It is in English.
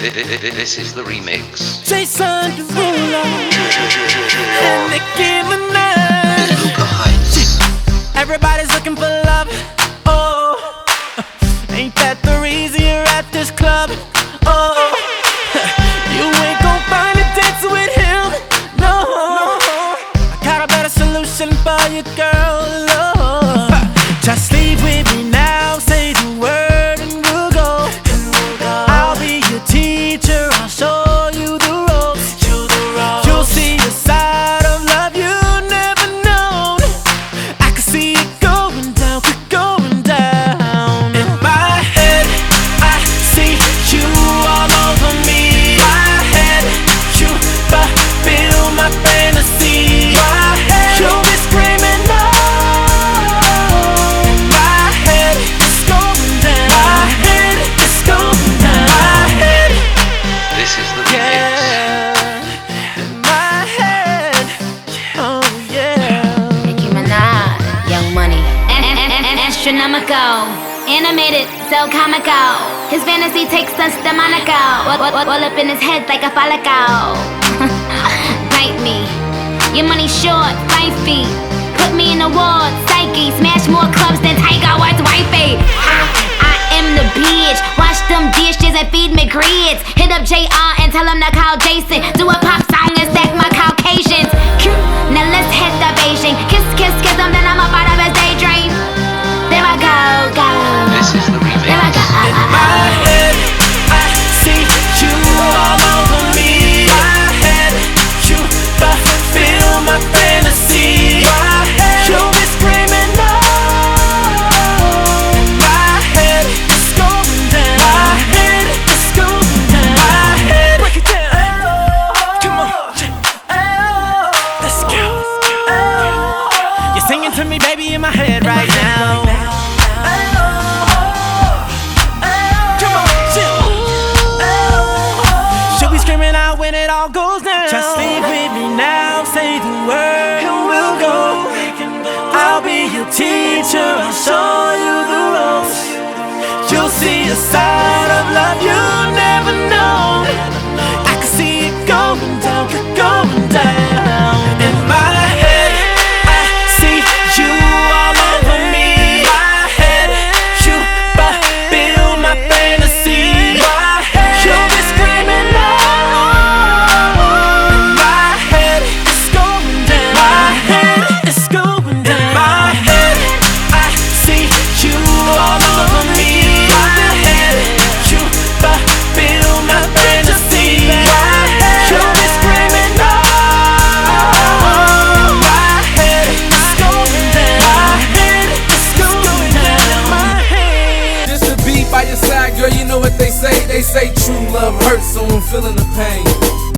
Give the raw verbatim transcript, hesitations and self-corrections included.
This is the remix. Jason Derulo and Nicki Minaj. Luca Heights. Everybody's looking for love. Oh, ain't that the reason you're at this club? Oh, you ain't gon' find a dance with him. No, I got a better solution for you, girl. Oh, just leave with me now. Say the word and we'll go. I'll be your teacher. I'll show you the ropes. You'll see a side of love you never known. I can see it going down, going down. In my head, I see you all over me. My head, you fulfill my fantasy. My head, you'll be screaming no. My head, it's going down. My head, it's going down. My head, This is the remix. yeah. In my head, oh yeah. Nicki Minaj, Young Money, a- a- a- a- astronomical, animated, so comical. His fantasy takes us demonical. All, all, all up in his head like a follicle. Bite me, your money short, five feet. Put me in a ward, psyche. Smash more clubs than Tiger Woods' wifey. I, I am the bitch. Wash them dishes and feed me grits. Hit up J R and tell him to call Jason. Do a pop song and stack my Caucasians. Cute. Now let's hit the Beijing. Kiss, kiss, kiss him, then I'm up out of his daydream. There I go, go. This is the remix. There I go. In my head, I see you all over me. My head, you fulfill my fantasy. My head, you'll be screaming no. My head, it's going down. My head, it's going down. My head, break it down. Come on, let's go. You're singing to me, baby, in my head right now. Come on, chill. She'll be screaming out when it all goes down. Just leave with me now, say the word and we'll go. I'll be your teacher, I'll show you the ropes. You'll see a side of love you never known. I can see it going down, going down. In my head, I see you all over me. My head, you fulfill my fantasy. My head, you'll be screaming no. My head, it's going down. My head, it's going down. My head, I see you all over me. My head, you fulfill my fantasy. My head, you'll be screaming no. My head, it's going down. My head, it's going down. My head. Just to be by your side, girl, you know what they say. They say true love hurts, so I'm feeling the pain.